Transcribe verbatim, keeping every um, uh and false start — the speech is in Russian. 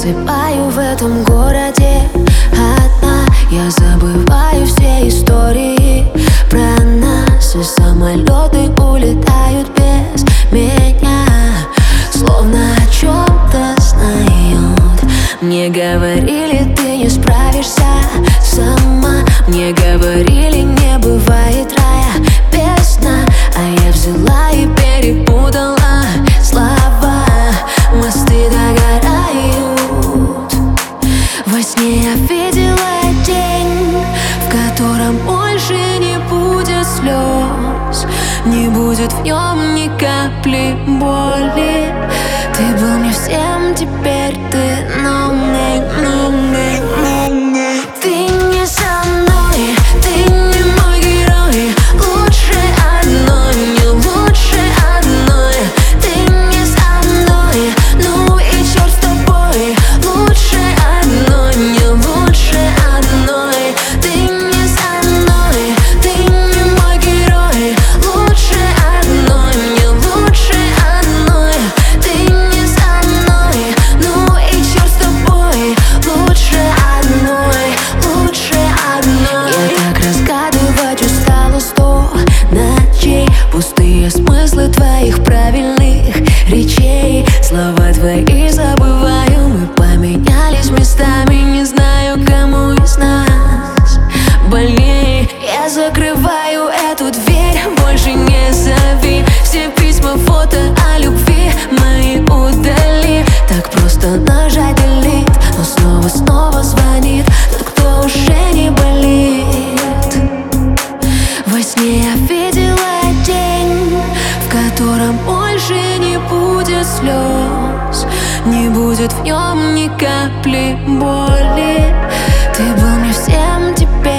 засыпаю в этом городе одна. Я забываю все истории про нас, и самолеты улетают без меня, словно о чем-то знают. Мне говорили, ты не справишься сама. Мне говорили, не бывает рая без дна. А я взяла и перепутала слова. Мосты догорают. Во сне я видела день, в котором больше не будет слез, не будет в нем ни капли боли. Ты был мне всем, теперь ты no me, no me, no me. Ты не со мной, ты не мой герой. Лучше одной, не лучше одной. Ты не со мной, ну и черт с тобой. Лучше одной, не лучше одной. Ты не со мной, ты не мой герой. Лучше одной, не лучше одной. Ты не со мной, ну и черт с тобой. Лучше одной, лучше одной. Я так разгадывать устала сто ночей. Пустые смыслы твоих правильных речей. Слова твои забываю, мы поменялись местами. Не знаю, кому из нас больнее. Я закрываю эту дверь, больше не зови. Все письма, фото о любви мои удали. Так просто нажать delete, но снова-снова звонит тот, кто уже не болит. Во сне я видела день, в котором больше не будет слез, не будет в нем ни капли боли. Ты был мне всем, теперь